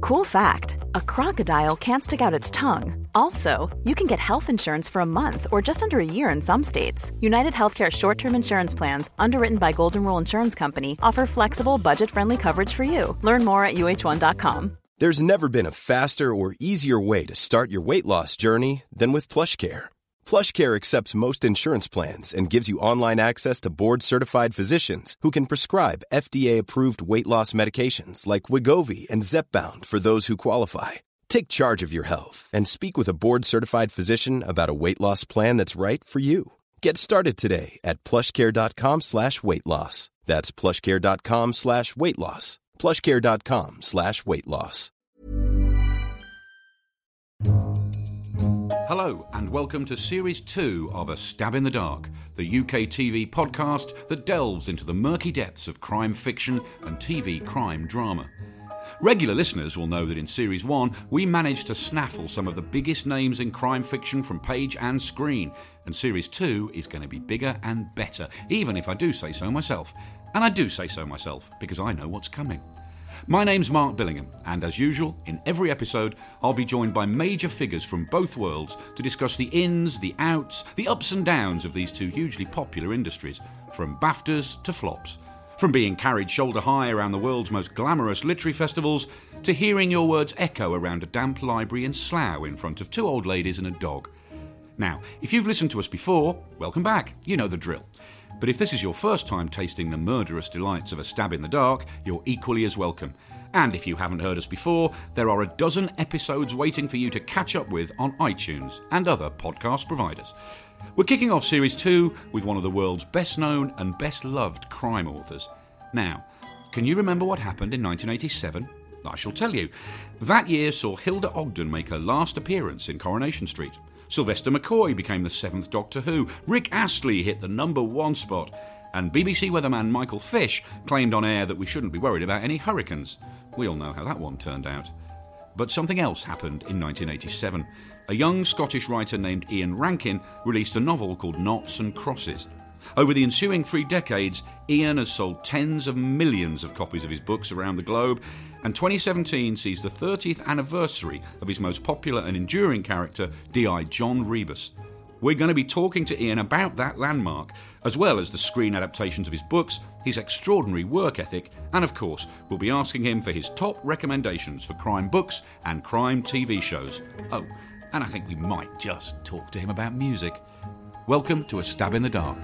Cool fact, a crocodile can't stick out its tongue. Also, you can get health insurance for a month or just under a year in some states. United Healthcare short-term insurance plans, underwritten by Golden Rule Insurance Company, offer flexible, budget-friendly coverage for you. Learn more at uh1.com. There's never been a faster or easier way to start your weight loss journey than with PlushCare. PlushCare accepts most insurance plans and gives you online access to board-certified physicians who can prescribe FDA-approved weight loss medications like Wegovy and Zepbound for those who qualify. Take charge of your health and speak with a board-certified physician about a weight loss plan that's right for you. Get started today at plushcare.com/weight loss. That's plushcare.com/weight loss. plushcare.com/weight loss. Hello and welcome to Series 2 of A Stab in the Dark, the UK TV podcast that delves into the murky depths of crime fiction and TV crime drama. Regular listeners will know that in Series 1 we managed to snaffle some of the biggest names in crime fiction from page and screen, and Series 2 is going to be bigger and better, even if I do say so myself. And I do say so myself because I know what's coming. My name's Mark Billingham, and as usual, in every episode, I'll be joined by major figures from both worlds to discuss the ins, the outs, the ups and downs of these two hugely popular industries, from BAFTAs to flops. From being carried shoulder high around the world's most glamorous literary festivals, to hearing your words echo around a damp library in Slough in front of two old ladies and a dog. Now, if you've listened to us before, welcome back, you know the drill. But if this is your first time tasting the murderous delights of A Stab in the Dark, you're equally as welcome. And if you haven't heard us before, there are a dozen episodes waiting for you to catch up with on iTunes and other podcast providers. We're kicking off Series 2 with one of the world's best known and best loved crime authors. Now, can you remember what happened in 1987? I shall tell you. That year saw Hilda Ogden make her last appearance in Coronation Street. Sylvester McCoy became the 7th Doctor Who, Rick Astley hit the #1 spot, and BBC weatherman Michael Fish claimed on air that we shouldn't be worried about any hurricanes. We all know how that one turned out. But something else happened in 1987. A young Scottish writer named Ian Rankin released a novel called Noughts and Crosses. Over the ensuing 3 decades, Ian has sold tens of millions of copies of his books around the globe, and 2017 sees the 30th anniversary of his most popular and enduring character, D.I. John Rebus. We're going to be talking to Ian about that landmark, as well as the screen adaptations of his books, his extraordinary work ethic, and of course, we'll be asking him for his top recommendations for crime books and crime TV shows. Oh, and I think we might just talk to him about music. Welcome to A Stab in the Dark.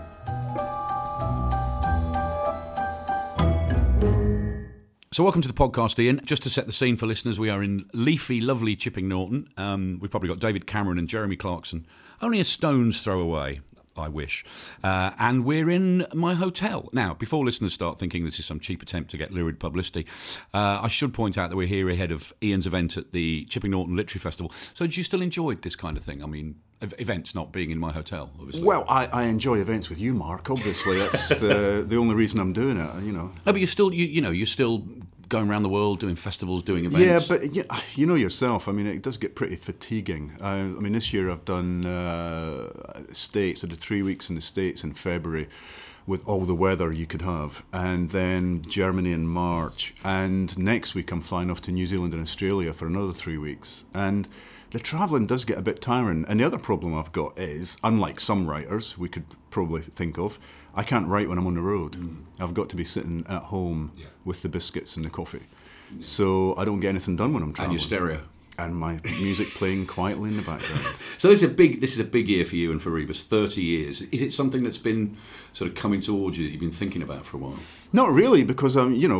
So welcome to the podcast, Ian. Just to set the scene for listeners, we are in leafy, lovely Chipping Norton. We've probably got David Cameron and Jeremy Clarkson only a stone's throw away, I wish. And we're in my hotel. Now, before listeners start thinking this is some cheap attempt to get lurid publicity, I should point out that we're here ahead of Ian's event at the Chipping Norton Literary Festival. So do you still enjoy this kind of thing? I mean, events not being in my hotel, obviously. Well, I enjoy events with you, Mark, obviously. That's the only reason I'm doing it, you know. No, but you're still, you're still going around the world doing festivals, doing events. Yeah, but you know yourself, I mean, it does get pretty fatiguing. I mean, this year I've done States. I did 3 weeks in the States in February with all the weather you could have, and then Germany in March. And next week I'm flying off to New Zealand and Australia for another 3 weeks. And the travelling does get a bit tiring. And the other problem I've got is, unlike some writers we could probably think of, I can't write when I'm on the road. I've got to be sitting at home with the biscuits and the coffee. So I don't get anything done when I'm travelling. And your stereo. And my music playing quietly in the background. So this is a big year for you and for Rebus, 30 years. Is it something that's been sort of coming towards you that you've been thinking about for a while? Not really, because,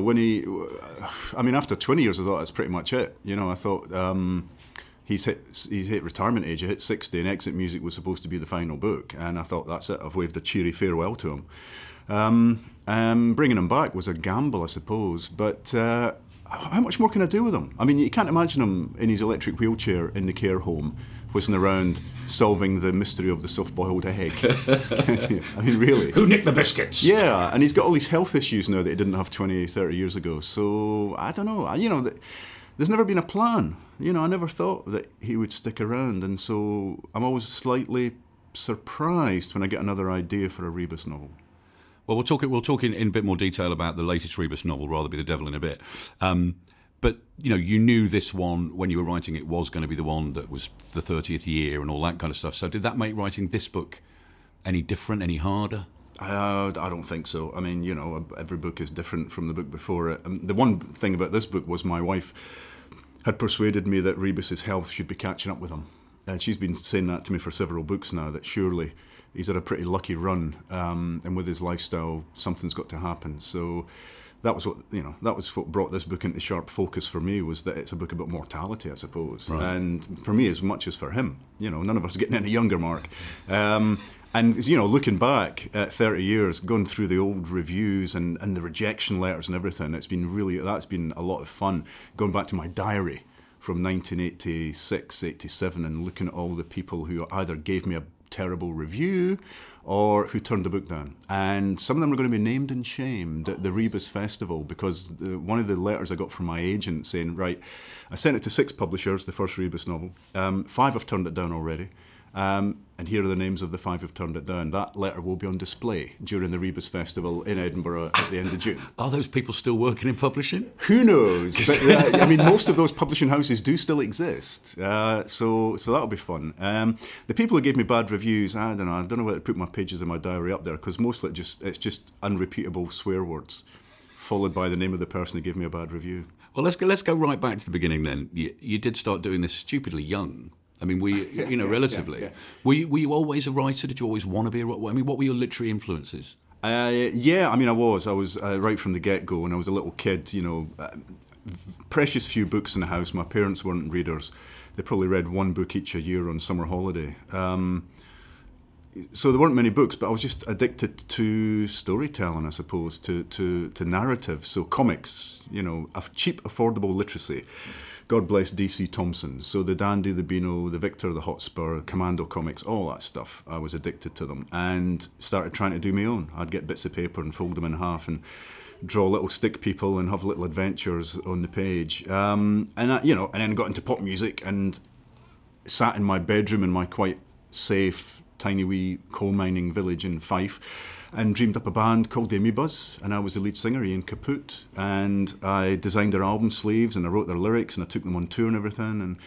after 20 years I thought that's pretty much it. You know, I thought he's hit retirement age, he hit 60, and Exit Music was supposed to be the final book, and I thought that's it, I've waved a cheery farewell to him. Bringing him back was a gamble, I suppose, but how much more can I do with him? I mean, you can't imagine him in his electric wheelchair in the care home, whizzing around, solving the mystery of the soft-boiled egg. I mean, really. Who nicked the biscuits? Yeah, and he's got all these health issues now that he didn't have 20, 30 years ago, so I don't know. There's never been a plan. You know, I never thought that he would stick around, and so I'm always slightly surprised when I get another idea for a Rebus novel. Well, we'll talk in a bit more detail about the latest Rebus novel, Rather Be the Devil, in a bit. But, you knew this one, when you were writing it, was going to be the one that was the 30th year and all that kind of stuff. So did that make writing this book any different, any harder? I don't think so. I mean, every book is different from the book before it. The one thing about this book was my wife had persuaded me that Rebus's health should be catching up with him. And she's been saying that to me for several books now, that surely he's had a pretty lucky run, and with his lifestyle, something's got to happen. So that was what brought this book into sharp focus for me, was that it's a book about mortality, I suppose. Right. And for me, as much as for him, none of us are getting any younger, Mark. And, looking back at 30 years, going through the old reviews and the rejection letters and everything, that's been a lot of fun. Going back to my diary from 1986, 87, and looking at all the people who either gave me a terrible review or who turned the book down. And some of them are going to be named and shamed at the Rebus Festival, because one of the letters I got from my agent saying, right, I sent it to 6 publishers, the first Rebus novel. 5 have turned it down already. And here are the names of the 5 who've turned it down. That letter will be on display during the Rebus Festival in Edinburgh at the end of June. Are those people still working in publishing? Who knows? But, most of those publishing houses do still exist. So that'll be fun. The people who gave me bad reviews, I don't know whether to put my pages in my diary up there, because mostly it's just unrepeatable swear words, followed by the name of the person who gave me a bad review. Well, let's go right back to the beginning then. You did start doing this stupidly young. I mean, relatively. Yeah. Were you always a writer? Did you always want to be a writer? I mean, what were your literary influences? I was right from the get-go. When I was a little kid, precious few books in the house. My parents weren't readers. They probably read 1 book each a year on summer holiday. So there weren't many books, but I was just addicted to storytelling, I suppose, to narrative. So comics, a cheap, affordable literacy. God bless D.C. Thompson. So the Dandy, the Beano, the Victor, the Hotspur, Commando comics, all that stuff, I was addicted to them and started trying to do my own. I'd get bits of paper and fold them in half and draw little stick people and have little adventures on the page. And then got into pop music and sat in my bedroom in my quite safe, tiny wee coal mining village in Fife, and dreamed up a band called the Amoebas, and I was the lead singer, Ian Caput, and I designed their album sleeves and I wrote their lyrics and I took them on tour and everything, and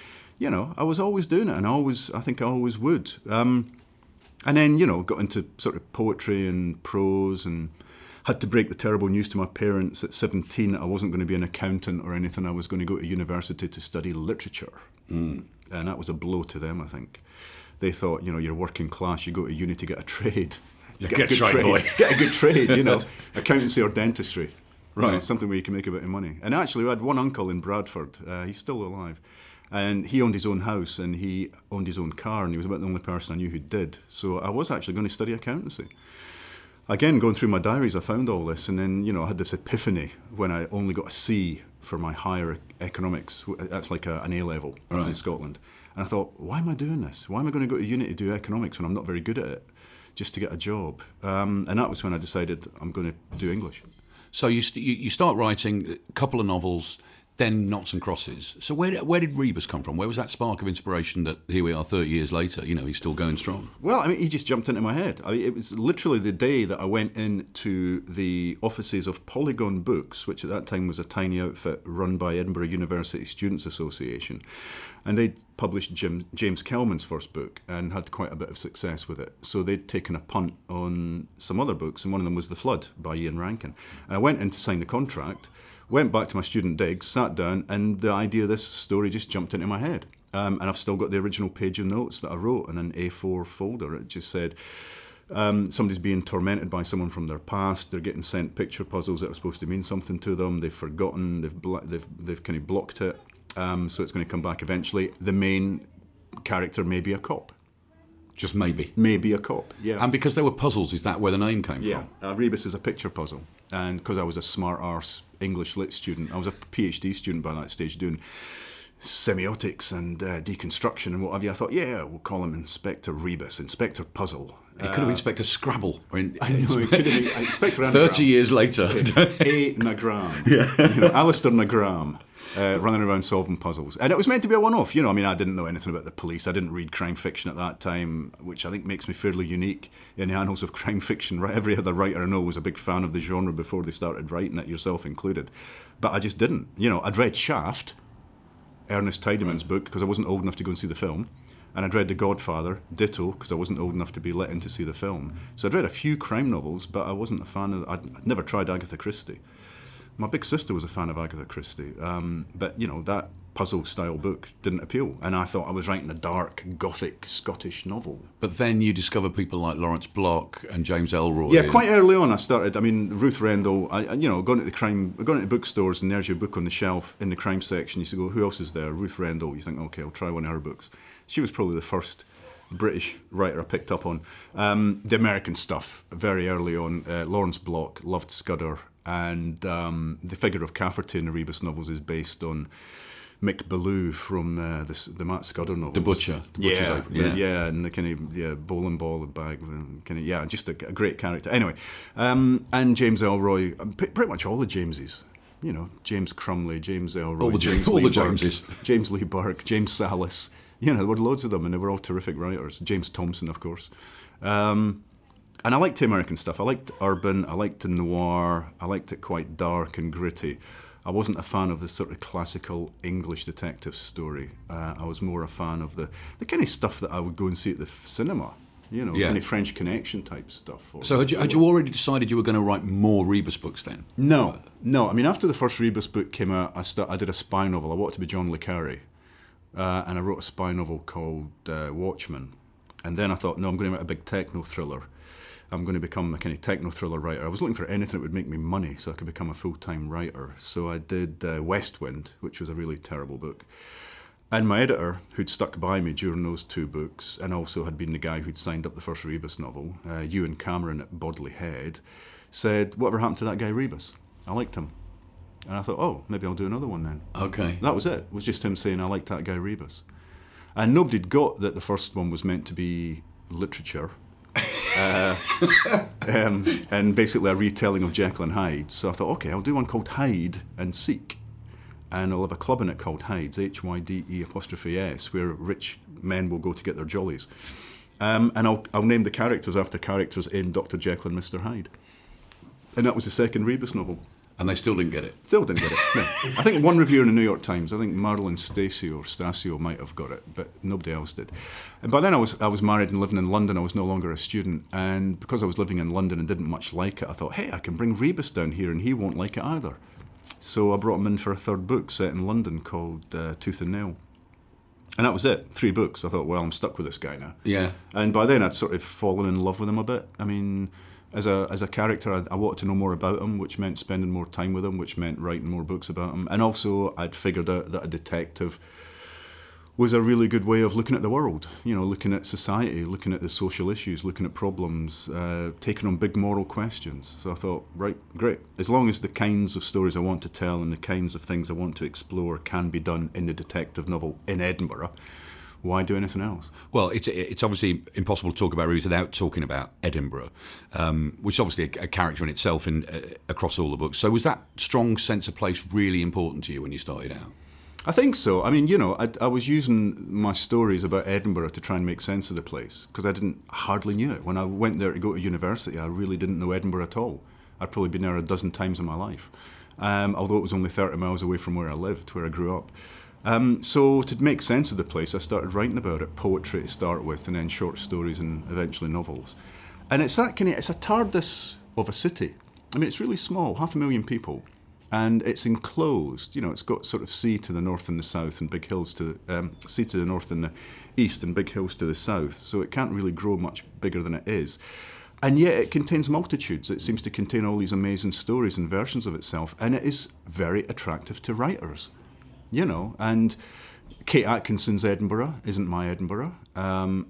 I was always doing it, and I think I always would. And then got into sort of poetry and prose, and had to break the terrible news to my parents at 17 that I wasn't going to be an accountant or anything. I was going to go to university to study literature, and that was a blow to them, I think. They thought, you're working class, you go to uni to get a trade. Get a good trade, boy. Get a good trade, accountancy or dentistry. Right. Something where you can make a bit of money. And actually, we had one uncle in Bradford, he's still alive, and he owned his own house and he owned his own car, and he was about the only person I knew who did. So I was actually going to study accountancy. Again, going through my diaries, I found all this, and then, I had this epiphany when I only got a C for my higher economics. That's like an A-level in Scotland. And I thought, why am I doing this? Why am I going to go to uni to do economics when I'm not very good at it, just to get a job? And that was when I decided I'm going to do English. So you start writing a couple of novels, then Noughts and Crosses. So where did Rebus come from? Where was that spark of inspiration that here we are 30 years later, he's still going strong? Well, he just jumped into my head. It was literally the day that I went into the offices of Polygon Books, which at that time was a tiny outfit run by Edinburgh University Students' Association. And they'd published James Kelman's first book and had quite a bit of success with it. So they'd taken a punt on some other books, and one of them was The Flood by Ian Rankin. And I went in to sign the contract, went back to my student digs, sat down, and the idea of this story just jumped into my head. And I've still got the original page of notes that I wrote in an A4 folder. It just said, somebody's being tormented by someone from their past. They're getting sent picture puzzles that are supposed to mean something to them. They've forgotten. They've kind of blocked it. So it's going to come back eventually. The main character may be a cop. Just maybe. Maybe a cop, yeah. And because they were puzzles, is that where the name came from? Yeah, Rebus is a picture puzzle. And because I was a smart arse English lit student, I was a PhD student by that stage doing semiotics and deconstruction and what have you. I thought, we'll call him Inspector Rebus, Inspector Puzzle. It could have been Inspector Scrabble. I know, it could have been Inspector Anagram. 30 years later. A. Nagram. Yeah. Alistair Nagram. running around solving puzzles. And it was meant to be a one-off. You know, I mean, I didn't know anything about the police. I didn't read crime fiction at that time, which I think makes me fairly unique in the annals of crime fiction. Right? Every other writer I know was a big fan of the genre before they started writing it, yourself included. But I just didn't. You know, I'd read Shaft, Ernest Tideman's book, because I wasn't old enough to go and see the film. And I'd read The Godfather, ditto, because I wasn't old enough to be let in to see the film. So I'd read a few crime novels, but I wasn't a fan of... I'd never tried Agatha Christie. My big sister was a fan of Agatha Christie, but, you know, that puzzle-style book didn't appeal. And I thought I was writing a dark, gothic, Scottish novel. But then you discover people like Lawrence Block and James Ellroy. Yeah, quite early on I started. I mean, Ruth Rendell, going to bookstores and there's your book on the shelf in the crime section. You used to go, who else is there? Ruth Rendell. You think, okay, I'll try one of her books. She was probably the first British writer I picked up on. The American stuff, very early on. Lawrence Block, loved Scudder. And the figure of Cafferty in the Rebus novels is based on Mick Ballou from the Matt Scudder novels. The Butcher. Yeah, and the kind of bowling ball bag, just a great character. Anyway, and James Ellroy, pretty much all the Jameses. You know, James Crumley, James Ellroy, all the Jameses. James Lee Burke, James Salas. You know, there were loads of them, and they were all terrific writers. James Thompson, of course. And I liked the American stuff. I liked urban, I liked the noir, I liked it quite dark and gritty. I wasn't a fan of the sort of classical English detective story. I was more a fan of the kind of stuff that I would go and see at the cinema, you know, kind of French Connection type stuff. So had you already decided you were going to write more Rebus books then? No. I mean, after the first Rebus book came out, I did a spy novel. I wanted to be John le Carré. And I wrote a spy novel called Watchmen. And then I thought, no, I'm going to write a big techno thriller. I'm going to become a kind of techno thriller writer. I was looking for anything that would make me money so I could become a full-time writer. So I did West Wind, which was a really terrible book. And my editor, who'd stuck by me during those two books, and also had been the guy who'd signed up the first Rebus novel, Ewan Cameron at Bodley Head, said, whatever happened to that guy Rebus? I liked him. And I thought, oh, maybe I'll do another one then. Okay. That was it. It was just him saying, I liked that guy Rebus. And nobody'd got that the first one was meant to be literature. And basically a retelling of Jekyll and Hyde. So I thought, okay, I'll do one called Hyde and Seek. And I'll have a club in it called Hydes, HYDE', where rich men will go to get their jollies. And I'll name the characters after characters in Dr. Jekyll and Mr. Hyde. And that was the second Rebus novel. And they still didn't get it? Still didn't get it, no. I think one reviewer in the New York Times, I think Marilyn Stasio might have got it, but nobody else did. And by then I was married and living in London. I was no longer a student. And because I was living in London and didn't much like it, I thought, hey, I can bring Rebus down here and he won't like it either. So I brought him in for a third book set in London called Tooth and Nail. And that was it, 3 books. I thought, well, I'm stuck with this guy now. Yeah. And by then I'd sort of fallen in love with him a bit. I mean, as a character, I wanted to know more about him, which meant spending more time with him, which meant writing more books about him. And also I'd figured out that a detective was a really good way of looking at the world, you know, looking at society, looking at the social issues, looking at problems, taking on big moral questions. So I thought, right, great. As long as the kinds of stories I want to tell and the kinds of things I want to explore can be done in the detective novel in Edinburgh, why do anything else? Well, it's obviously impossible to talk about Rebus without talking about Edinburgh, which is obviously a character in itself across all the books. So was that strong sense of place really important to you when you started out? I think so. I mean, you know, I was using my stories about Edinburgh to try and make sense of the place, because I hardly knew it. When I went there to go to university, I really didn't know Edinburgh at all. I'd probably been there a dozen times in my life, although it was only 30 miles away from where I lived, where I grew up. So to make sense of the place, I started writing about it, poetry to start with, and then short stories and eventually novels. And it's a TARDIS of a city. I mean, it's really small, 500,000 people. And it's enclosed, you know, it's got sort of sea to the north and the south and big hills to sea to the north and the east and big hills to the south. So it can't really grow much bigger than it is. And yet it contains multitudes. It seems to contain all these amazing stories and versions of itself. And it is very attractive to writers, you know. And Kate Atkinson's Edinburgh isn't my Edinburgh. And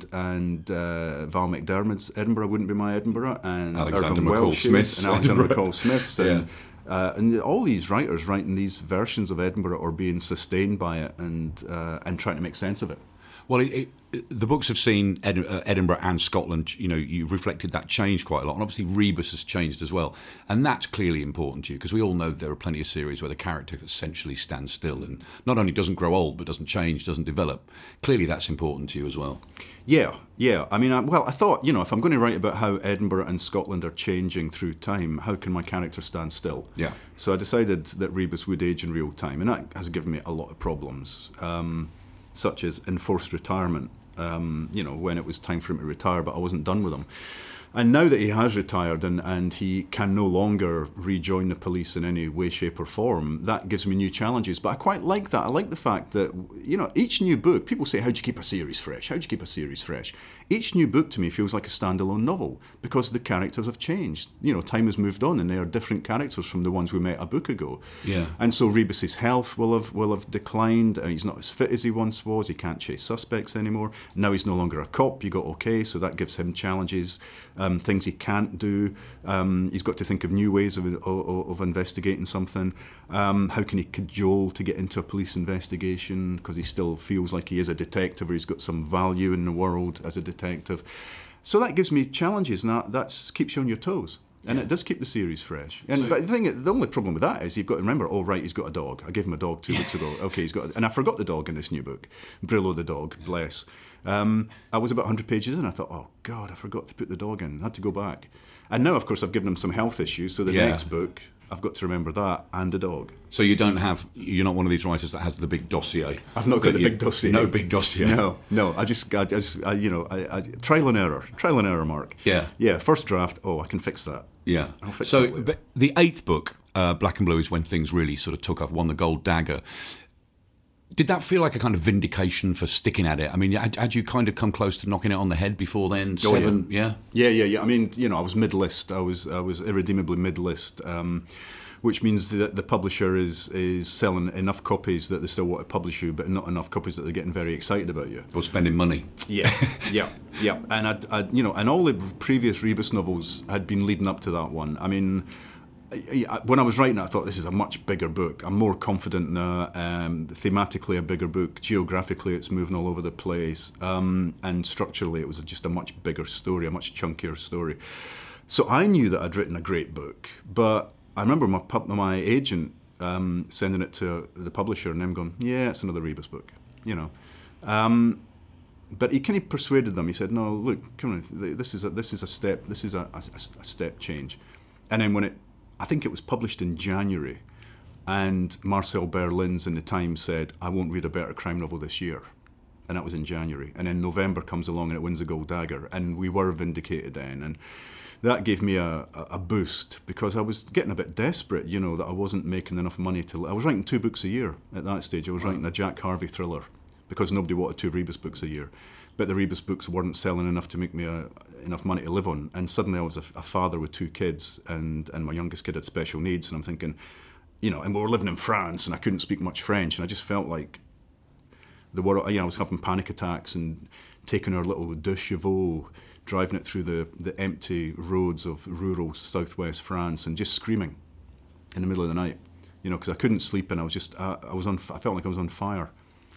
Val McDermid's Edinburgh wouldn't be my Edinburgh. And Alexander Irvin McCall Welsh's Smith's and Alexander Edinburgh. McCall Smith's. And all these writers writing these versions of Edinburgh or being sustained by it and trying to make sense of it. Well, the books have seen Edinburgh and Scotland. You reflected that change quite a lot, and obviously Rebus has changed as well, and that's clearly important to you because we all know there are plenty of series where the character essentially stands still and not only doesn't grow old but doesn't change, doesn't develop. Clearly, that's important to you as well. Yeah. I mean, I thought, if I'm going to write about how Edinburgh and Scotland are changing through time, how can my character stand still? Yeah. So I decided that Rebus would age in real time, and that has given me a lot of problems, such as enforced retirement. When it was time for him to retire, but I wasn't done with him. And now that he has retired and he can no longer rejoin the police in any way, shape or form, that gives me new challenges. But I quite like that. I like the fact that, each new book, people say, how do you keep a series fresh? How do you keep a series fresh? Each new book to me feels like a standalone novel because the characters have changed. Time has moved on and they are different characters from the ones we met a book ago. Yeah. And so Rebus's health will have declined. He's not as fit as he once was. He can't chase suspects anymore. Now he's no longer a cop. You got okay, so that gives him challenges. Things he can't do. He's got to think of new ways of investigating something. How can he cajole to get into a police investigation because he still feels like he is a detective or he's got some value in the world as a detective. So that gives me challenges, and that keeps you on your toes. And it does keep the series fresh. But the only problem with that is you've got to remember, he's got a dog. I gave him a dog 2 weeks ago. Okay, and I forgot the dog in this new book. Brillo the dog, bless. I was about 100 pages in. I thought, oh, God, I forgot to put the dog in. I had to go back. And now, of course, I've given him some health issues. So the next book, I've got to remember that and the dog. So you're not one of these writers that has the big dossier. I've not got the big dossier. No big dossier. No. I trial and error, Mark. Yeah. First draft. Oh, I can fix that. Yeah. But the 8th book, Black and Blue, is when things really sort of took off. Won the Gold Dagger. Did that feel like a kind of vindication for sticking at it? I mean, had you kind of come close to knocking it on the head before then? Seven, yeah. I mean, I was mid-list. I was irredeemably mid-list, which means that the publisher is selling enough copies that they still want to publish you, but not enough copies that they're getting very excited about you. Or spending money. Yeah. And and all the previous Rebus novels had been leading up to that one. I mean, when I was writing it, I thought this is a much bigger book. I'm more confident now. Thematically, a bigger book. Geographically, it's moving all over the place. And structurally, it was just a much bigger story, a much chunkier story. So I knew that I'd written a great book, but I remember my agent sending it to the publisher and them going, yeah, it's another Rebus book, But he kind of persuaded them. He said, no, look, come on, this is a step change. And then I think it was published in January, and Marcel Berlins in the Times said, I won't read a better crime novel this year. And that was in January. And then November comes along and it wins the Gold Dagger. And we were vindicated then. And that gave me a boost because I was getting a bit desperate, that I wasn't making enough money I was writing 2 books a year at that stage. I was writing a Jack Harvey thriller because nobody wanted 2 Rebus books a year. But the Rebus books weren't selling enough to make me enough money to live on. And suddenly I was a father with 2 kids, and my youngest kid had special needs. And I'm thinking, and we were living in France, and I couldn't speak much French. And I just felt like the world, I was having panic attacks and taking our little deux chevaux, driving it through the empty roads of rural southwest France and just screaming in the middle of the night, because I couldn't sleep and I was just, I felt like I was on fire.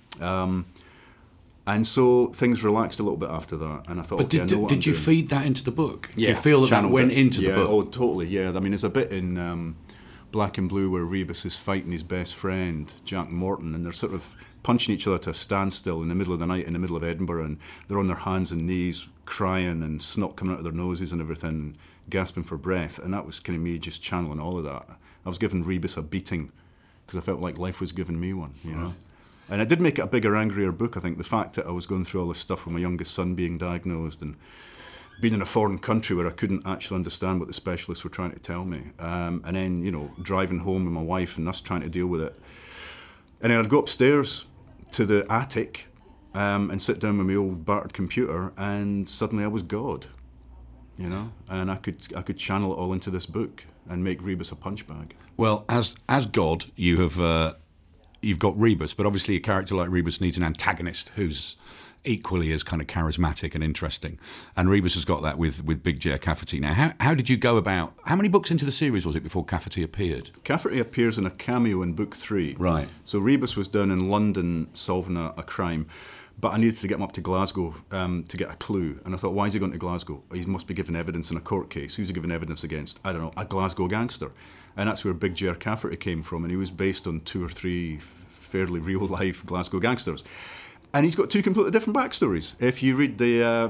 And so things relaxed a little bit after that, and I thought, but did you feed that into the book? Yeah, do you feel that went into the book? Oh, totally, yeah. I mean, there's a bit in Black and Blue where Rebus is fighting his best friend, Jack Morton, and they're sort of punching each other to a standstill in the middle of the night in the middle of Edinburgh, and they're on their hands and knees crying and snot coming out of their noses and everything, gasping for breath. And that was kind of me just channeling all of that. I was giving Rebus a beating because I felt like life was giving me one, know. And it did make it a bigger, angrier book, I think. The fact that I was going through all this stuff with my youngest son being diagnosed and being in a foreign country where I couldn't actually understand what the specialists were trying to tell me. And then, driving home with my wife and us trying to deal with it. And then I'd go upstairs to the attic and sit down with my old battered computer, and suddenly I was God, and I could channel it all into this book and make Rebus a punch bag. Well, as God, you've got Rebus, but obviously a character like Rebus needs an antagonist who's equally as kind of charismatic and interesting. And Rebus has got that with Big Ger Cafferty. Now, how did you go about... How many books into the series was it before Cafferty appeared? Cafferty appears in a cameo in book 3. Right. So Rebus was down in London solving a crime. But I needed to get him up to Glasgow to get a clue. And I thought, why is he going to Glasgow? He must be giving evidence in a court case. Who's he giving evidence against? I don't know, a Glasgow gangster. And that's where Big Ger Cafferty came from. And he was based on 2 or 3 fairly real-life Glasgow gangsters. And he's got 2 completely different backstories. If you read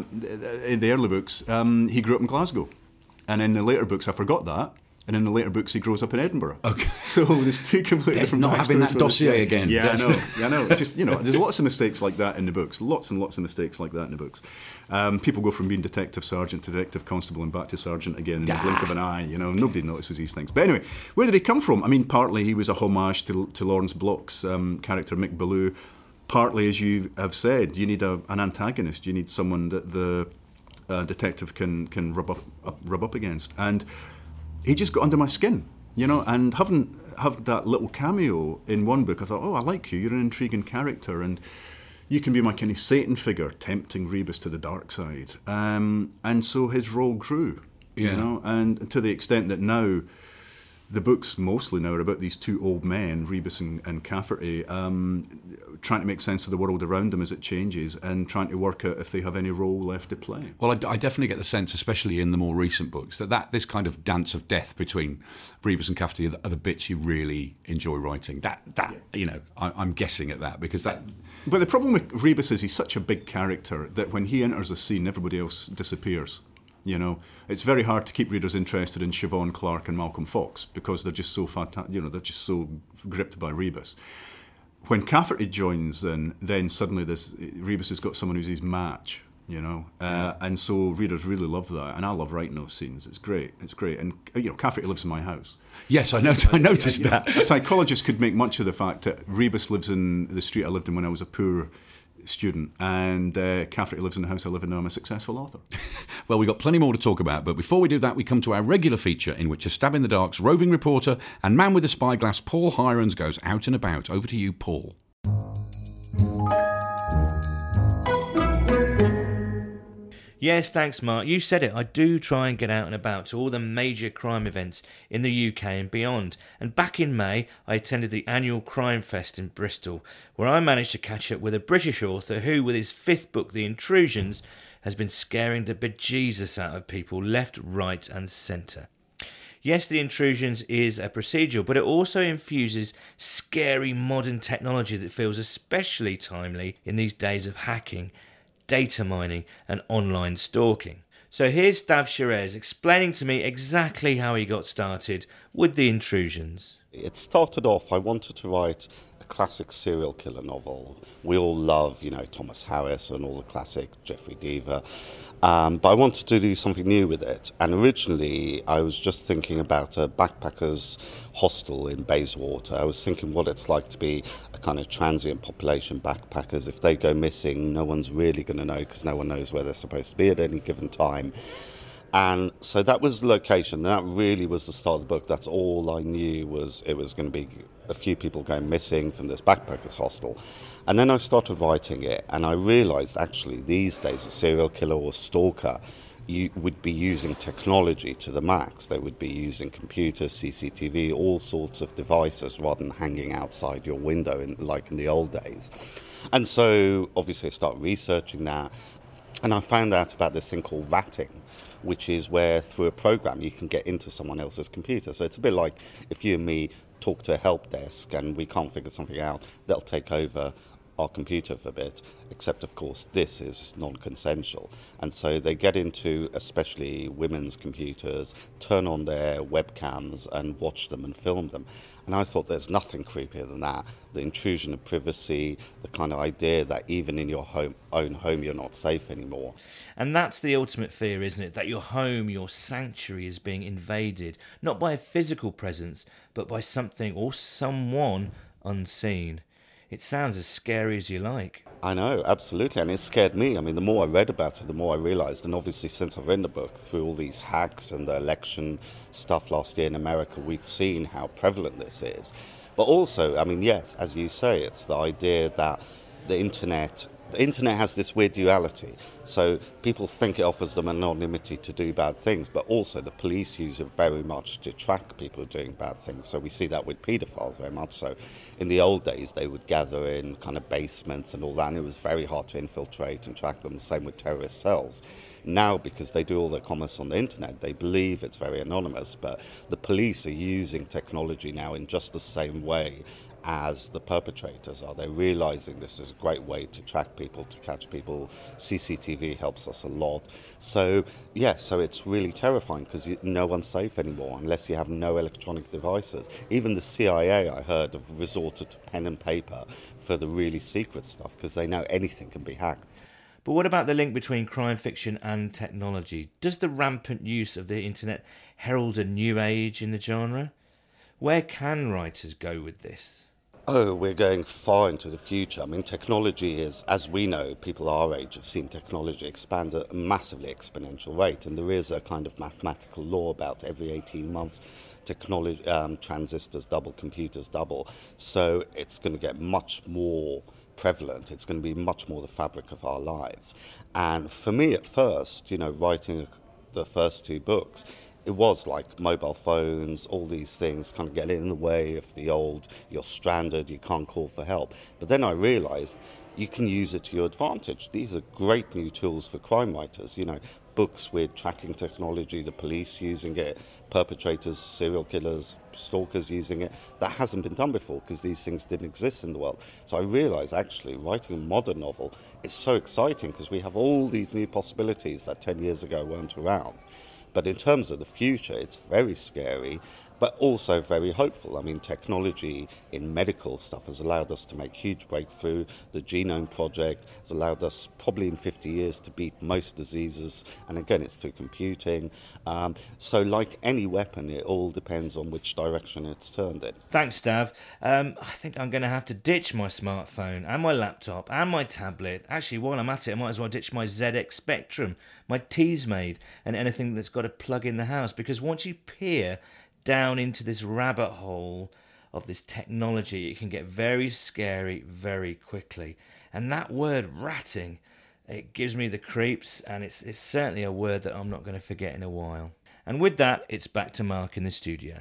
in the early books, he grew up in Glasgow. And in the later books, I forgot that. And in the later books, he grows up in Edinburgh. Okay. So there's 2 completely different not having that dossier again. Yeah, I know. Just, there's lots of mistakes like that in the books. Lots and lots of mistakes like that in the books. People go from being detective sergeant to detective constable and back to sergeant again in the blink of an eye. Nobody notices these things. But anyway, where did he come from? I mean, partly he was a homage to Lawrence Block's character Mick Ballou. Partly, as you have said, you need an antagonist. You need someone that the detective can rub up against. And he just got under my skin, and having that little cameo in one book, I thought, I like you. You're an intriguing character, and you can be my kind of Satan figure, tempting Rebus to the dark side. And so his role grew, and to the extent that now the books mostly now are about these 2 old men, Rebus and Cafferty, trying to make sense of the world around them as it changes and trying to work out if they have any role left to play. Well, I definitely get the sense, especially in the more recent books, that this kind of dance of death between Rebus and Cafferty are the bits you really enjoy writing. I'm guessing at that because that... But the problem with Rebus is he's such a big character that when he enters a scene, everybody else disappears. It's very hard to keep readers interested in Siobhan Clarke and Malcolm Fox because they're just so they're just so gripped by Rebus. When Cafferty joins, then suddenly Rebus has got someone who's his match, and so readers really love that, and I love writing those scenes. It's great, and Cafferty lives in my house. Yes, I noticed that. A psychologist could make much of the fact that Rebus lives in the street I lived in when I was a poor student, and Cafferty lives in the house I live in now. I'm a successful author. Well, we've got plenty more to talk about, but before we do that, we come to our regular feature in which a Stab in the Dark's roving reporter and man with a spyglass, Paul Hirons, goes out and about. Over to you, Paul. Yes, thanks, Mark. You said it. I do try and get out and about to all the major crime events in the UK and beyond. And back in May, I attended the annual Crime Fest in Bristol, where I managed to catch up with a British author who, with his 5th book, The Intrusions, has been scaring the bejesus out of people left, right and centre. Yes, The Intrusions is a procedural, but it also infuses scary modern technology that feels especially timely in these days of hacking, data mining and online stalking. So here's Dav Sherez explaining to me exactly how he got started with The Intrusions. It started off, I wanted to write a classic serial killer novel. We all love, Thomas Harris and all the classic Jeffrey Deaver. But I wanted to do something new with it. And originally, I was just thinking about a backpackers hostel in Bayswater. I was thinking what it's like to be a kind of transient population backpackers. If they go missing, no one's really going to know because no one knows where they're supposed to be at any given time. And so that was the location. That really was the start of the book. That's all I knew was it was going to be a few people going missing from this backpackers hostel. And then I started writing it, and I realised actually these days a serial killer or stalker you would be using technology to the max. They would be using computers, CCTV, all sorts of devices rather than hanging outside your window like in the old days. And so obviously I started researching that, and I found out about this thing called ratting, which is where through a program you can get into someone else's computer. So it's a bit like if you and me talk to a help desk and we can't figure something out, they'll take over our computer for a bit, except of course this is non-consensual. And so they get into especially women's computers, turn on their webcams and watch them and film them. And I thought there's nothing creepier than that. The intrusion of privacy, the kind of idea that even in your own home you're not safe anymore. And that's the ultimate fear, isn't it? That your home, your sanctuary is being invaded, not by a physical presence, but by something or someone unseen. It sounds as scary as you like. I know, absolutely, and it scared me. I mean, the more I read about it, the more I realised, and obviously since I've written the book, through all these hacks and the election stuff last year in America, we've seen how prevalent this is. But also, I mean, yes, as you say, it's the idea that the internet the internet has this weird duality. So people think it offers them anonymity to do bad things, but also the police use it very much to track people who are doing bad things. So we see that with paedophiles very much so. In the old days, they would gather in kind of basements and all that, and it was very hard to infiltrate and track them. The same with terrorist cells. Now, because they do all their commerce on the internet, they believe it's very anonymous, but the police are using technology now in just the same way as the perpetrators are. They're realizing this is a great way to track people, to catch people. CCTV helps us a lot. So, so it's really terrifying because no one's safe anymore unless you have no electronic devices. Even the CIA, I heard, have resorted to pen and paper for the really secret stuff because they know anything can be hacked. But what about the link between crime fiction and technology? Does the rampant use of the internet herald a new age in the genre? Where can writers go with this? Oh, we're going far into the future. I mean, technology is, as we know, people our age have seen technology expand at a massively exponential rate, and there is a kind of mathematical law about every 18 months technology, transistors double, computers double. So it's going to get much more prevalent. It's going to be much more the fabric of our lives. And for me at first, writing the first 2 books, it was like mobile phones, all these things kind of get in the way of the old, you're stranded, you can't call for help. But then I realised you can use it to your advantage. These are great new tools for crime writers, books with tracking technology, the police using it, perpetrators, serial killers, stalkers using it. That hasn't been done before because these things didn't exist in the world. So I realised actually writing a modern novel is so exciting because we have all these new possibilities that 10 years ago weren't around. But in terms of the future, it's very scary, but also very hopeful. I mean, technology in medical stuff has allowed us to make huge breakthrough. The Genome Project has allowed us probably in 50 years to beat most diseases. And again, it's through computing. So like any weapon, it all depends on which direction it's turned in. Thanks, Dav. I think I'm going to have to ditch my smartphone and my laptop and my tablet. Actually, while I'm at it, I might as well ditch my ZX Spectrum, my Teasmade, and anything that's got a plug in the house. Because once you peer down into this rabbit hole of this technology, it can get very scary very quickly. And that word ratting, it gives me the creeps, and it's certainly a word that I'm not going to forget in a while. And with that, it's back to Mark in the studio.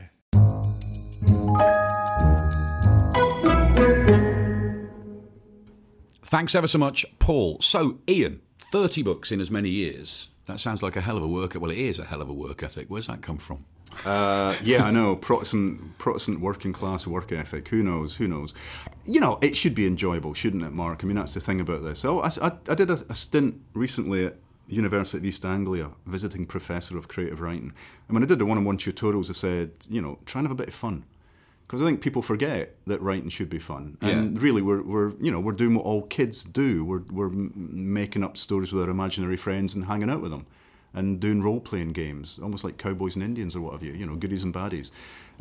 Thanks ever so much, Paul. So, Ian, 30 books in as many years. That sounds like a hell of a work. Well, it is a hell of a work ethic. Where's that come from? I know, Protestant working class work ethic. Who knows? It should be enjoyable, shouldn't it, Mark? I mean, that's the thing about this. I did a stint recently at University of East Anglia, visiting professor of creative writing. And when I did the one-on-one tutorials, I said, try and have a bit of fun. Because I think people forget that writing should be fun, and really we're doing what all kids do. We're making up stories with our imaginary friends and hanging out with them, and doing role-playing games, almost like Cowboys and Indians or what have you, goodies and baddies.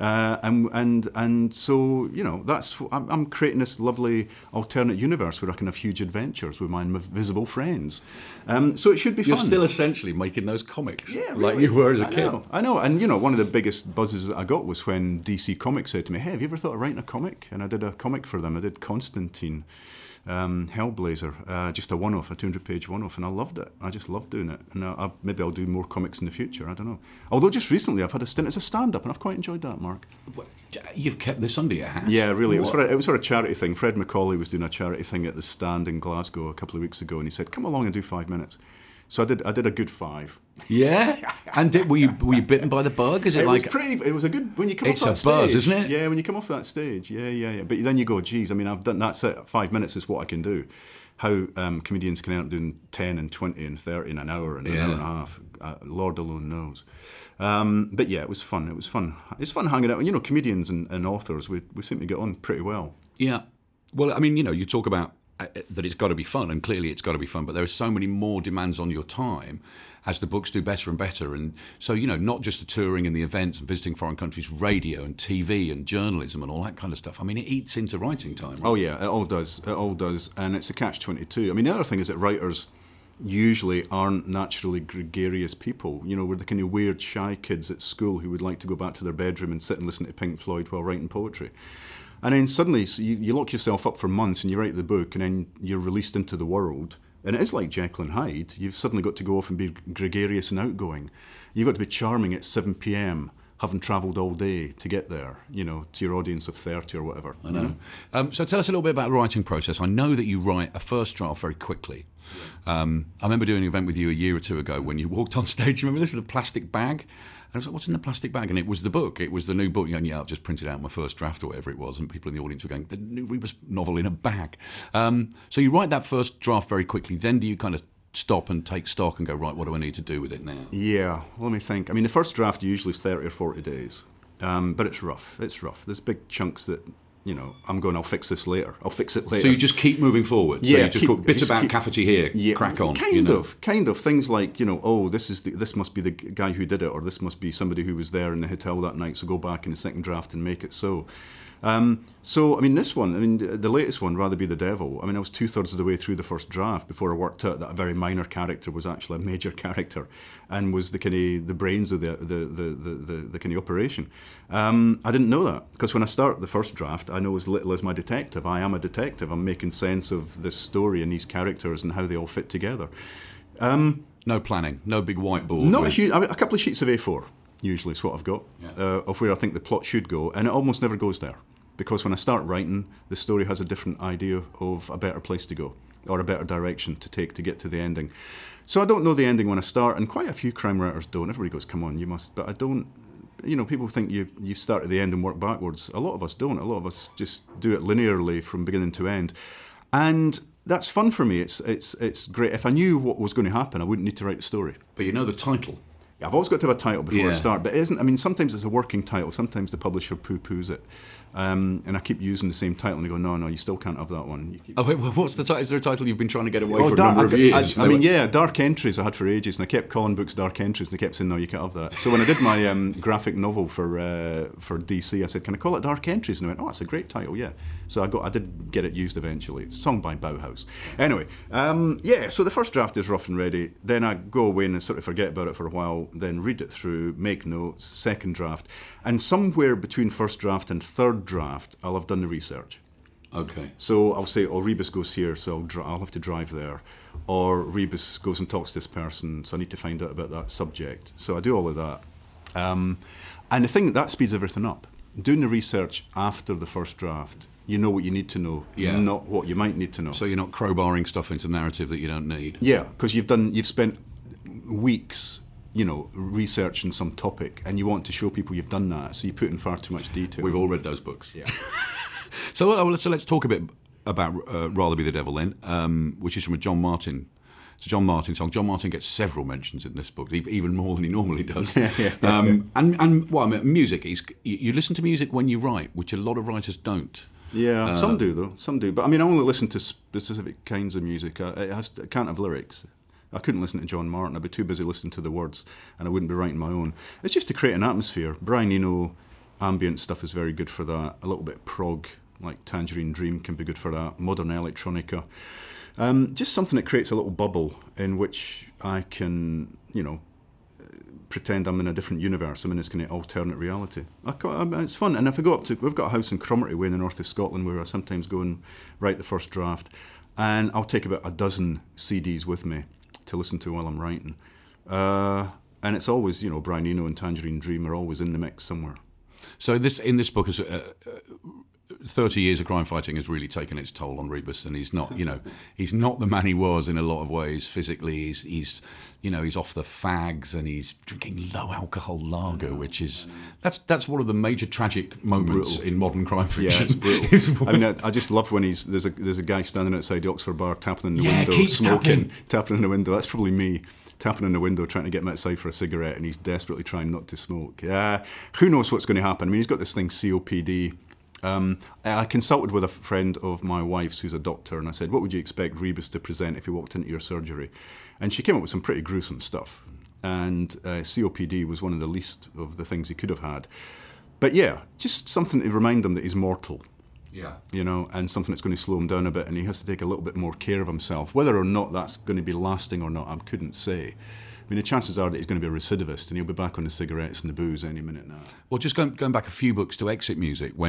And so, that's I'm creating this lovely alternate universe where I can have huge adventures with my invisible friends. So it should be fun. You're still essentially making those comics, yeah, really. like you were as a kid. I know. And, one of the biggest buzzes that I got was when DC Comics said to me, hey, have you ever thought of writing a comic? And I did a comic for them. I did Constantine. Hellblazer, just a one-off, a 200-page one-off, and I loved it. I just loved doing it, and maybe I'll do more comics in the future. I don't know. Although just recently I've had a stint as a stand-up, and I've quite enjoyed that, Mark. You've kept this under your hat. Yeah, really. It was for a charity thing. Fred Macaulay was doing a charity thing at the Stand in Glasgow a couple of weeks ago, and he said, "Come along and do 5 minutes." So I did a good 5. Yeah, and were you bitten by the bug? Is it like it was a good when you come it's off that stage. It's a buzz, isn't it? Yeah, when you come off that stage. Yeah. But then you go, geez, I mean, I've done that's it. 5 minutes is what I can do. How comedians can end up doing 10 and 20 and 30 in an hour and an hour and a half, Lord alone knows. But yeah, it was fun. It's fun hanging out. And comedians and authors, we seem to get on pretty well. Yeah. Well, I mean, you talk about that it's got to be fun, and clearly it's got to be fun, but there are so many more demands on your time as the books do better and better. And so, not just the touring and the events and visiting foreign countries, radio and TV and journalism and all that kind of stuff. I mean, it eats into writing time. Right? Oh yeah, it all does. And it's a catch-22. I mean, the other thing is that writers usually aren't naturally gregarious people. We're the kind of weird, shy kids at school who would like to go back to their bedroom and sit and listen to Pink Floyd while writing poetry. And then suddenly you lock yourself up for months and you write the book, and then you're released into the world. And it is like Jekyll and Hyde. You've suddenly got to go off and be gregarious and outgoing. You've got to be charming at 7 p.m, having travelled all day to get there, to your audience of 30 or whatever. I know. So tell us a little bit about the writing process. I know that you write a first draft very quickly. I remember doing an event with you a year or two ago when you walked on stage. Remember this with a plastic bag? And I was like, what's in the plastic bag? And it was the book. It was the new book. And I've just printed out my first draft or whatever it was. And people in the audience were going, the new Rebus novel in a bag. So you write that first draft very quickly. Then do you kind of stop and take stock and go, right, what do I need to do with it now? Yeah, let me think. I mean, the first draft usually is 30 or 40 days. But it's rough. There's big chunks that, I'll fix this later. I'll fix it later. So you just keep moving forward. Yeah, so you just got bits about cavity here, crack on. Kind of. Things like, this must be the guy who did it, or this must be somebody who was there in the hotel that night, so go back in the second draft and make it so. This one, the latest one, Rather Be the Devil, I was 2/3 of the way through the first draft before I worked out that a very minor character was actually a major character and was the brains of the kind of operation. I didn't know that, because when I start the first draft, I know as little as my detective. I am a detective. I'm making sense of this story and these characters and how they all fit together. No planning, no big whiteboard. Not a huge, a couple of sheets of A4 usually is what I've got, of where I think the plot should go, and it almost never goes there. Because when I start writing, the story has a different idea of a better place to go, or a better direction to take to get to the ending. So I don't know the ending when I start, and quite a few crime writers don't. Everybody goes, come on, you must, but I don't. People think you start at the end and work backwards. A lot of us don't. A lot of us just do it linearly from beginning to end. And that's fun for me. It's great. If I knew what was going to happen, I wouldn't need to write the story. But you know the title. I've always got to have a title before I start, but it isn't. Sometimes it's a working title. Sometimes the publisher poo-poos it, and I keep using the same title, and they go, "No, you still can't have that one." What's the title? Is there a title you've been trying to get away for a number of years? Dark Entries I had for ages, and I kept calling books Dark Entries, and they kept saying, "No, you can't have that." So when I did my graphic novel for DC, I said, "Can I call it Dark Entries?" And they went, "Oh, it's a great title, yeah." So I did get it used eventually. It's a song by Bauhaus. Anyway, so the first draft is rough and ready. Then I go away and sort of forget about it for a while, then read it through, make notes, second draft. And somewhere between first draft and third draft, I'll have done the research. Okay. So I'll say, Rebus goes here, so I'll have to drive there. Or Rebus goes and talks to this person, so I need to find out about that subject. So I do all of that. And the thing that speeds everything up. Doing the research after the first draft, you know what you need to know, not what you might need to know. So you're not crowbarring stuff into narrative that you don't need. Yeah, because you've spent weeks, researching some topic, and you want to show people you've done that, so you put in far too much detail. We've all read those books. Yeah. So let's talk a bit about Rather Be the Devil then, which is from a John Martin. It's a John Martin song. John Martin gets several mentions in this book, even more than he normally does. Music. You listen to music when you write, which a lot of writers don't. Yeah, some do though. Some do, but I only listen to specific kinds of music. It can't have lyrics. I couldn't listen to John Martin. I'd be too busy listening to the words, and I wouldn't be writing my own. It's just to create an atmosphere. Brian Eno, ambient stuff is very good for that. A little bit prog, like Tangerine Dream, can be good for that. Modern electronica. Just something that creates a little bubble in which I can, pretend I'm in a different universe. I'm in this kind of alternate reality. It's fun. And if I go up to, we've got a house in Cromarty Way in the north of Scotland where I sometimes go and write the first draft, and I'll take about a dozen CDs with me to listen to while I'm writing. And it's always, Brian Eno and Tangerine Dream are always in the mix somewhere. So in this book, 30 years of crime fighting has really taken its toll on Rebus, and he's not, he's not the man he was in a lot of ways physically. He's off the fags, and he's drinking low alcohol lager, which is that's one of the major tragic moments in modern crime fiction. Yeah, it's brutal. I just love when there's a guy standing outside the Oxford bar tapping in the window, smoking, tapping in the window. That's probably me. Tapping on the window, trying to get him outside for a cigarette, and he's desperately trying not to smoke. Who knows what's going to happen? He's got this thing, COPD. I consulted with a friend of my wife's who's a doctor, and I said, what would you expect Rebus to present if he walked into your surgery? And she came up with some pretty gruesome stuff. And COPD was one of the least of the things he could have had. But just something to remind him that he's mortal. Yeah. And something that's going to slow him down a bit, and he has to take a little bit more care of himself. Whether or not that's going to be lasting or not, I couldn't say. The chances are that he's going to be a recidivist, and he'll be back on the cigarettes and the booze any minute now. Well, just going back a few books to Exit Music, when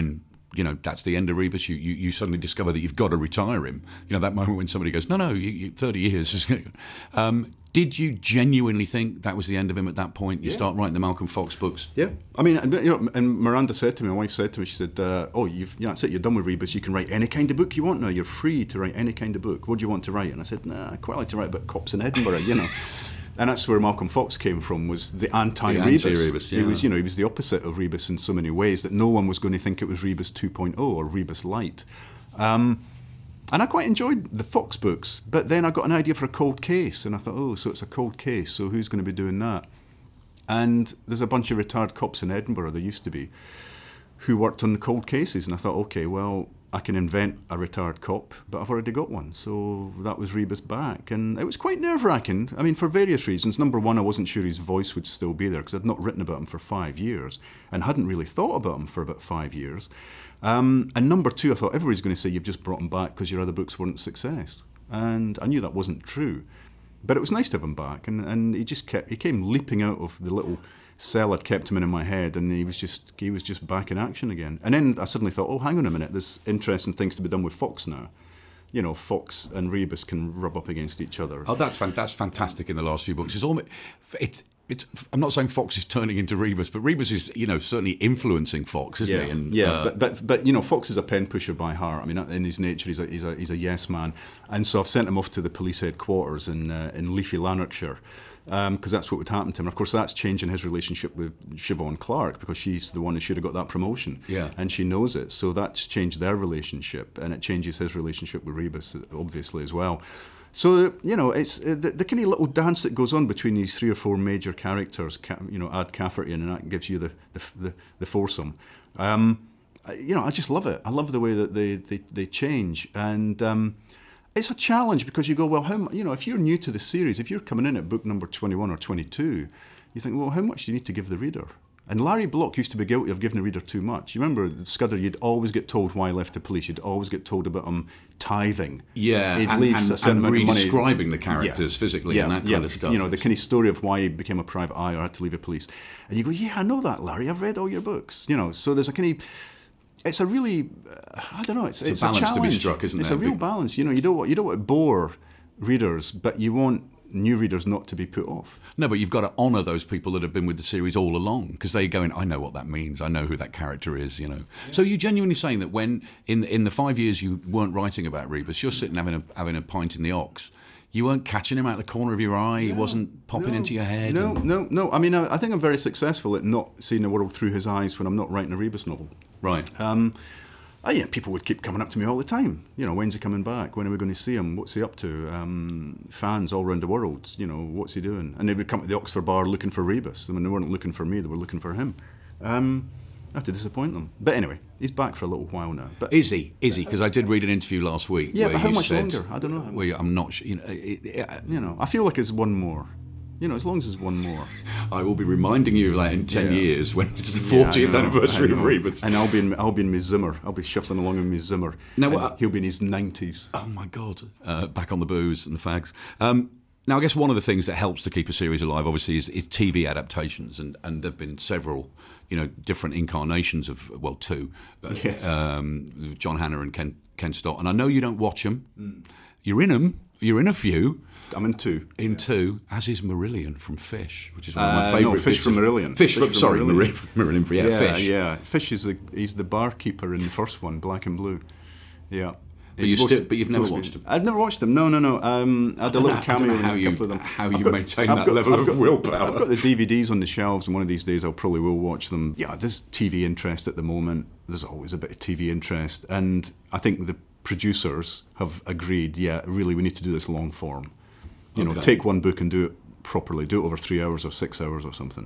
that's the end of Rebus. You suddenly discover that you've got to retire him. That moment when somebody goes, no, 30 years. Did you genuinely think that was the end of him at that point? You start writing the Malcolm Fox books? Yeah. I mean, and Miranda said to me, my wife said to me, she said, that's it, you're done with Rebus. You can write any kind of book you want now. You're free to write any kind of book. What do you want to write? And I said, I quite like to write about cops in Edinburgh, And that's where Malcolm Fox came from, was the anti-Rebus. Anti-Rebus, yeah. He was the opposite of Rebus in so many ways that no one was going to think it was Rebus 2.0 or Rebus Light. And I quite enjoyed the Fox books, but then I got an idea for a cold case, and I thought, so it's a cold case, so who's going to be doing that? And there's a bunch of retired cops in Edinburgh, there used to be, who worked on the cold cases, and I thought, okay, well, I can invent a retired cop, but I've already got one. So that was Rebus back, and it was quite nerve-wracking. I mean, for various reasons. Number one, I wasn't sure his voice would still be there, because I'd not written about him for 5 years, and hadn't really thought about him for about 5 years. And number two, I thought everybody's going to say you've just brought him back because your other books weren't a success. And I knew that wasn't true. But it was nice to have him back, and he came leaping out of the little cell I'd kept him in my head, and he was just back in action again. And then I suddenly thought, hang on a minute, there's interesting things to be done with Fox now. Fox and Rebus can rub up against each other. Oh, that's fantastic in the last few books. I'm not saying Fox is turning into Rebus, but Rebus is, certainly influencing Fox, isn't he? And, but Fox is a pen pusher by heart. I mean, in his nature, he's a yes man, and so I've sent him off to the police headquarters in Leafy Lanarkshire, because that's what would happen to him. Of course, that's changing his relationship with Siobhan Clarke, because she's the one who should have got that promotion, and she knows it. So that's changed their relationship, and it changes his relationship with Rebus, obviously, as well. So, it's the kind of little dance that goes on between these 3 or 4 major characters, add Cafferty in, and that gives you the foursome. I just love it. I love the way that they change. And it's a challenge, because you go, well, if you're new to the series, if you're coming in at book number 21 or 22, you think, well, how much do you need to give the reader? And Larry Block used to be guilty of giving the reader too much. You remember Scudder, you'd always get told why he left the police. You'd always get told about him tithing. Yeah, He'd and re-describing the characters physically and that kind of stuff. The kind of story of why he became a private eye or had to leave the police. And you go, I know that, Larry. I've read all your books. So there's a kind of... It's a really... I don't know. It's a balance challenge to be struck, isn't it? It's a real balance. You don't want to bore readers, but you want new readers not to be put off. No, but you've got to honour those people that have been with the series all along, because they're going, I know what that means, I know who that character is, Yeah. So you're genuinely saying that when, in the 5 years you weren't writing about Rebus, you're sitting having a pint in the Ox, you weren't catching him out the corner of your eye, he wasn't popping into your head? No. I mean, I think I'm very successful at not seeing the world through his eyes when I'm not writing a Rebus novel. Right. People would keep coming up to me all the time. When's he coming back? When are we going to see him? What's he up to? Fans all around the world, what's he doing? And they would come to the Oxford bar looking for Rebus. I mean, they weren't looking for me, they were looking for him. I have to disappoint them. But anyway, he's back for a little while now. But is he? Because I did read an interview last week. Yeah, where but how you much said, longer? I don't know. Well, I'm not sure. I feel like it's one more. As long as there's one more. I will be reminding you of that in 10 years when it's the 40th anniversary of Rebus. And I'll be in my Zimmer. I'll be shuffling along in my Zimmer. Now, he'll be in his 90s. Oh, my God. Back on the booze and the fags. Now, I guess one of the things that helps to keep a series alive, obviously, is TV adaptations. And there have been several, different incarnations of, 2. Yes. John Hannah and Ken Stott. And I know you don't watch them. You're in them. You're in a few. I'm in 2. In 2, as is Marillion from Fish, which is one of my favourite. Fish from Marillion. Fish from Marillion. Fish. Yeah. Fish he's the barkeeper in the first one, Black and Blue. Yeah. But you've never watched them. I've never watched them. No. I had a little cameo in a couple of them. How you maintain that level of willpower? I've got the DVDs on the shelves, and one of these days I probably will watch them. Yeah, there's TV interest at the moment. There's always a bit of TV interest, and I think the producers have agreed, really, we need to do this long form. Take one book and do it properly. Do it over 3 hours or 6 hours or something.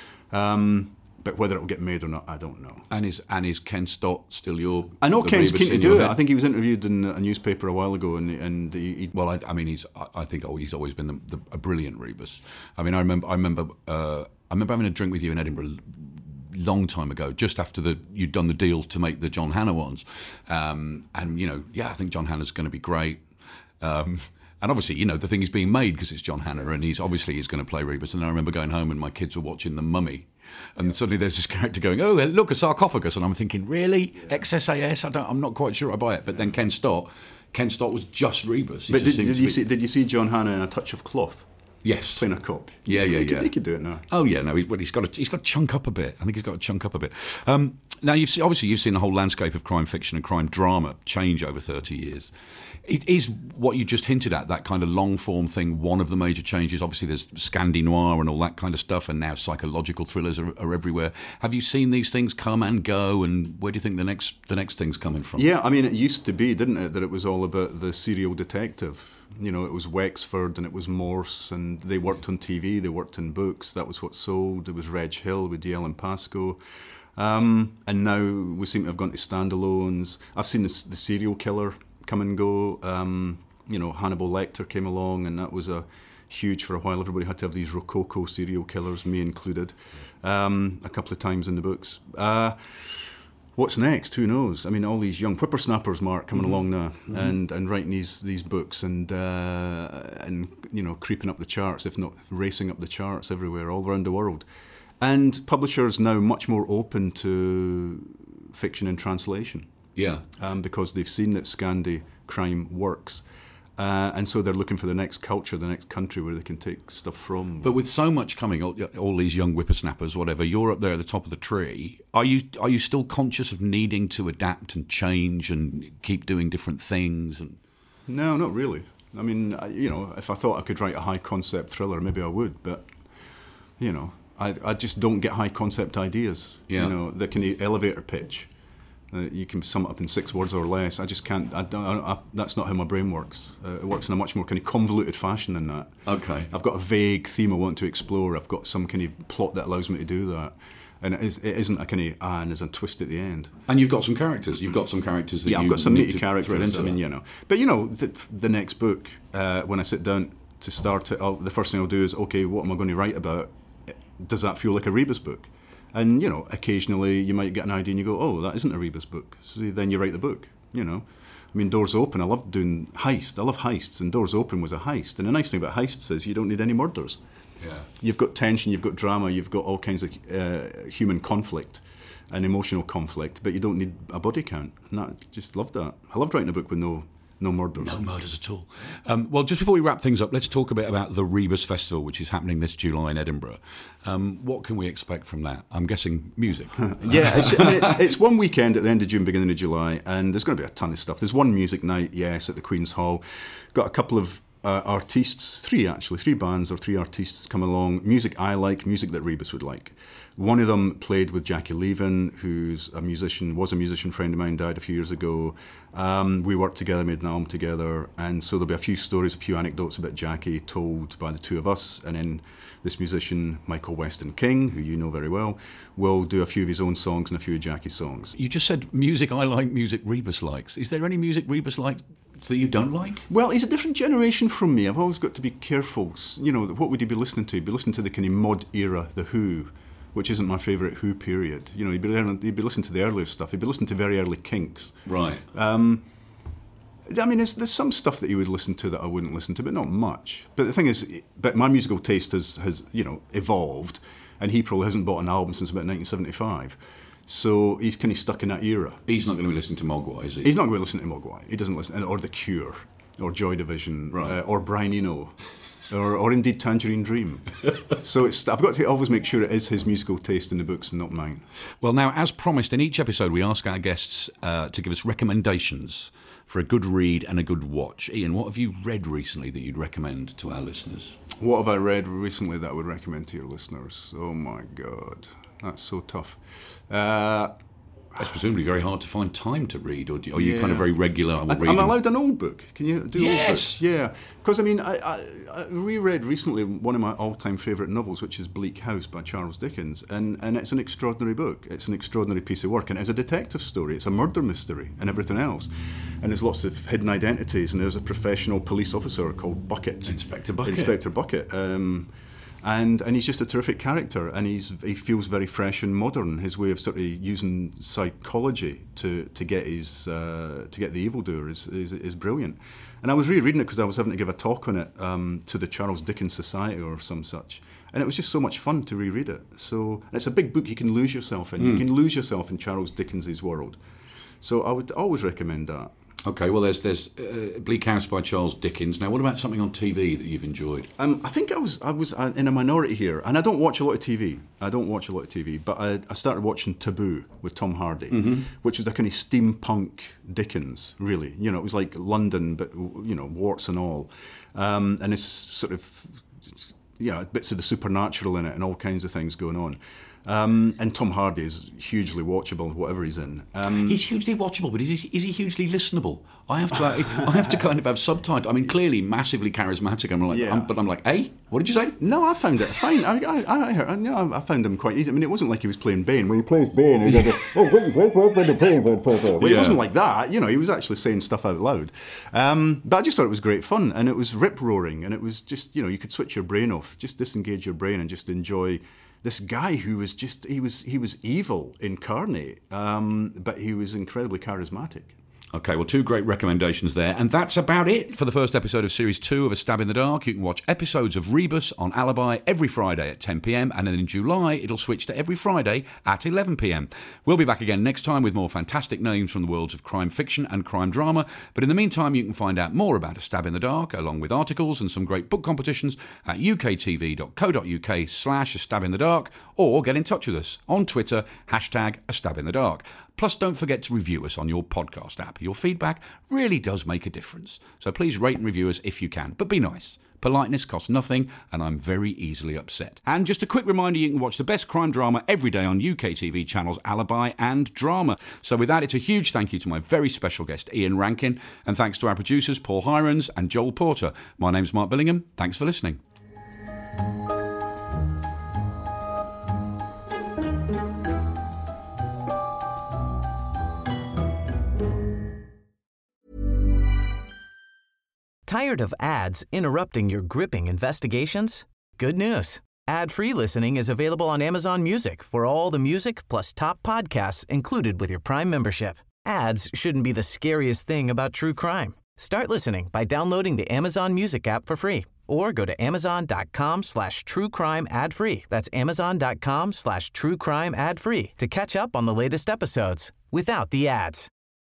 But whether it will get made or not, I don't know. And is Ken Stott still your? I know Ken's keen to do it. I think he was interviewed in a newspaper a while ago, and he well, I think he's always been a brilliant Rebus. I mean, I remember having a drink with you in Edinburgh long time ago, just after you'd done the deal to make the John Hannah ones, and I think John Hannah's going to be great. And obviously, the thing is being made because it's John Hannah, and he's going to play Rebus. And I remember going home and my kids were watching The Mummy, And suddenly there's this character going, oh, look, a sarcophagus. And I'm thinking, really? XSAS? I'm not quite sure I buy it. But then Ken Stott was just Rebus. But did you see John Hannah in A Touch of Cloth? Yes. Playing a cop. Yeah. He could do it now. Oh, yeah, no, he's got to chunk up a bit. I think he's got to chunk up a bit. Now, you've seen the whole landscape of crime fiction and crime drama change over 30 years. It is what you just hinted at, that kind of long-form thing, one of the major changes. Obviously, there's Scandi Noir and all that kind of stuff, and now psychological thrillers are everywhere. Have you seen these things come and go, and where do you think the next thing's coming from? Yeah, I mean, it used to be, didn't it, that it was all about the serial detective. You know, it was Wexford and it was Morse, and they worked on TV, they worked in books. That was what sold. It was Reg Hill with DL and Pascoe. And now we seem to have gone to standalones. I've seen the serial killer come and go. You know, Hannibal Lecter came along, and that was huge for a while. Everybody had to have these Rococo serial killers, me included, a couple of times in the books. What's next? Who knows? I mean, all these young whippersnappers, Mark, coming along now and writing these books and you know, creeping up the charts, if not racing up the charts everywhere, all around the world. And publishers now much more open to fiction and translation. Yeah. Because they've seen that Scandi crime works. And so they're looking for the next culture, the next country where they can take stuff from. But with so much coming, all these young whippersnappers, whatever, you're up there at the top of the tree. Are you still conscious of needing to adapt and change and keep doing different things? And no, not really. I mean, you know, if I thought I could write a high-concept thriller, maybe I would. But, you know, I just don't get high-concept ideas. Yeah. You know, the kind of elevator pitch. You can sum it up in 6 words or less. I just can't. That's not how my brain works. It works in a much more kind of convoluted fashion than that. Okay. I've got a vague theme I want to explore. I've got some kind of plot that allows me to do that. And it isn't a kind of and there's a twist at the end. And you've got some characters. You've got some characters that I've got some need meaty to characters. thread into I mean, that. you know. But you know, the next book, when I sit down to start it, the first thing I'll do is, okay, what am I going to write about? Does that feel like a Rebus book? And, you know, occasionally you might get an idea and you go, oh, that isn't a Rebus book. So then you write the book, you know. I mean, Doors Open, I love doing heist. I love heists, and Doors Open was a heist. And the nice thing about heists is you don't need any murders. Yeah. You've got tension, you've got drama, you've got all kinds of human conflict and emotional conflict, but you don't need a body count. And I just loved that. I loved writing a book with no murders. No murders at all. Well, just before we wrap things up, let's talk a bit about the Rebus Festival, which is happening this July in Edinburgh. What can we expect from that? I'm guessing music. Yeah, it's one weekend at the end of June, beginning of July, and there's going to be a ton of stuff. There's one music night, yes, at the Queen's Hall. Got a couple of artistes, three bands or 3 artists come along. Music I like, music that Rebus would like. One of them played with Jackie Levan, who's was a musician friend of mine, died a few years ago. We worked together, made an album together, and so there'll be a few stories, a few anecdotes about Jackie told by the two of us, and then this musician, Michael Weston King, who you know very well, will do a few of his own songs and a few of Jackie's songs. You just said music I like, music Rebus likes. Is there any music Rebus likes that you don't like? Well, he's a different generation from me. I've always got to be careful. You know, what would he be listening to? He'd be listening to the kind of mod era, The Who, which isn't my favourite Who period. You know, he'd be listening to the earlier stuff. He'd be listening to very early Kinks. Right. I mean, there's some stuff that he would listen to that I wouldn't listen to, but not much. But the thing is, my musical taste has you know, evolved, and he probably hasn't bought an album since about 1975. So he's kind of stuck in that era. He's not going to be listening to Mogwai, is he? He's not going to listen to Mogwai. He doesn't listen, or The Cure, or Joy Division, right. Or Brian Eno. Or indeed Tangerine Dream. So I've got to always make sure it is his musical taste in the books and not mine. Well, now, as promised, in each episode we ask our guests to give us recommendations for a good read and a good watch. Ian, what have you read recently that you'd recommend to our listeners? What have I read recently that I would recommend to your listeners? Oh my God, that's so tough. It's presumably very hard to find time to read, or are you kind of very regular? I'm allowed an old book. Can you do old books? Yes. Yeah. Because, I mean, I reread recently one of my all-time favourite novels, which is Bleak House by Charles Dickens, and it's an extraordinary book. It's an extraordinary piece of work, and it's a detective story. It's a murder mystery and everything else. And there's lots of hidden identities, and there's a professional police officer called Bucket. Inspector Bucket. Inspector Bucket. And he's just a terrific character, and he feels very fresh and modern. His way of sort of using psychology to get the evildoer is brilliant. And I was rereading it because I was having to give a talk on it to the Charles Dickens Society or some such. And it was just so much fun to reread it. So it's a big book you can lose yourself in. You can lose yourself in Charles Dickens' world. So I would always recommend that. Okay, well, there's Bleak House by Charles Dickens. Now, what about something on TV that you've enjoyed? I think I was in a minority here, and I don't watch a lot of TV. But I started watching Taboo with Tom Hardy, which was a kind of steampunk Dickens, really. You know, it was like London, but, you know, warts and all. And it's sort of, bits of the supernatural in it and all kinds of things going on. And Tom Hardy is hugely watchable, whatever he's in. He's hugely watchable, but is he hugely listenable? I have to kind of have subtitles. I mean, clearly massively charismatic. I'm like, hey, what did you say? No, I found it fine. I found him quite easy. I mean, it wasn't like he was playing Bane. When he plays Bane, he's like, it wasn't like that. You know, he was actually saying stuff out loud. But I just thought it was great fun, and it was rip-roaring, and it was just, you could switch your brain off, just disengage your brain and just enjoy this guy who was just, he was evil incarnate, but he was incredibly charismatic. Okay, well, 2 great recommendations there. And that's about it for the first episode of Series 2 of A Stab in the Dark. You can watch episodes of Rebus on Alibi every Friday at 10 p.m. And then in July, it'll switch to every Friday at 11 p.m. We'll be back again next time with more fantastic names from the worlds of crime fiction and crime drama. But in the meantime, you can find out more about A Stab in the Dark, along with articles and some great book competitions at uktv.co.uk/A Stab in the Dark, or get in touch with us on Twitter, #AStabInTheDark. Plus, don't forget to review us on your podcast app. Your feedback really does make a difference. So please rate and review us if you can, but be nice. Politeness costs nothing, and I'm very easily upset. And just a quick reminder, you can watch the best crime drama every day on UK TV channels Alibi and Drama. So with that, it's a huge thank you to my very special guest, Ian Rankin, and thanks to our producers, Paul Hirons and Joel Porter. My name's Mark Billingham. Thanks for listening. Tired of ads interrupting your gripping investigations? Good news. Ad-free listening is available on Amazon Music for all the music plus top podcasts included with your Prime membership. Ads shouldn't be the scariest thing about true crime. Start listening by downloading the Amazon Music app for free or go to amazon.com/truecrime ad-free. That's amazon.com/truecrime ad-free to catch up on the latest episodes without the ads.